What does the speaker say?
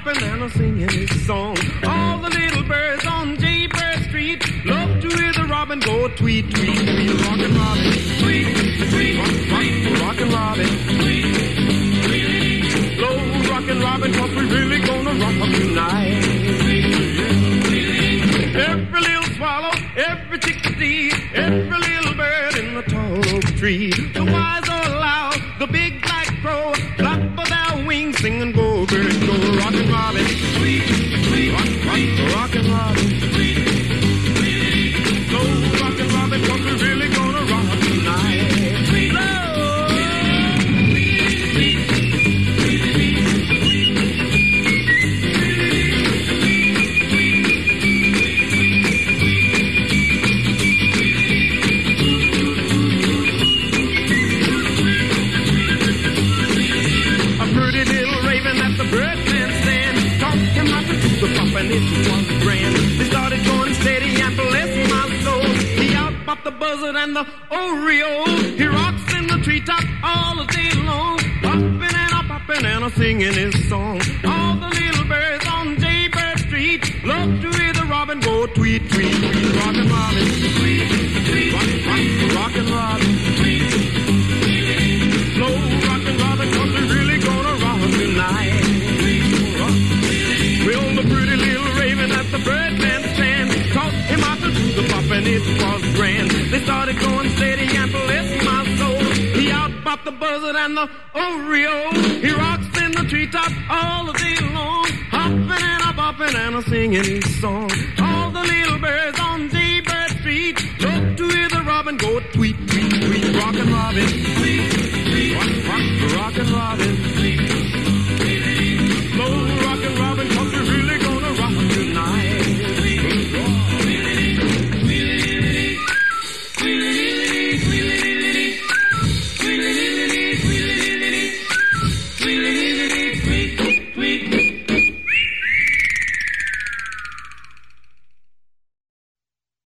bopping and a singing his song. All the little birds on Jaybird Street love to hear the robin go tweet, tweet, tweet. Rockin' Robin, tweet, tweet, rockin' Robin, tweet, tweet. Blow rockin' Robin, 'cause we really gonna rock 'em tonight. Every little swallow, every chickadee, every little bird in the tall oak tree. The wise or loud, the big black crow, flap of their wings, sing and go, bird, go. Rockin' Robin, tweet, tweet, rockin' Robin, tweet, tweet. Go rockin' Robin, 'cause we're really gonna rock tonight. And it was grand. They started going steady and bless my soul. He outpopped the buzzard and the oriole. He rocks in the treetop all the day long, popping and a-popping and a-singing his song. All the little birds on Jaybird Street love to hear the robin go tweet, tweet, tweet. Rockin' Robin, tweet, tweet, rockin' Robin, tweet, tweet. Slow rockin' Robin, 'cause we're really gonna rock tonight. Well, the pretty little raven at the Birdman stand taught him how to do the pop, and it was grand. They started going steady and bless my soul. He outpopped the buzzard and the oriole. He rocks in the treetop all the day long, hopping and a-bopping and a-singing his song. All the little birds on Jaybird Street love to hear the robin go tweet, tweet, tweet. Rockin' Robin, tweet, tweet, rockin' Robin.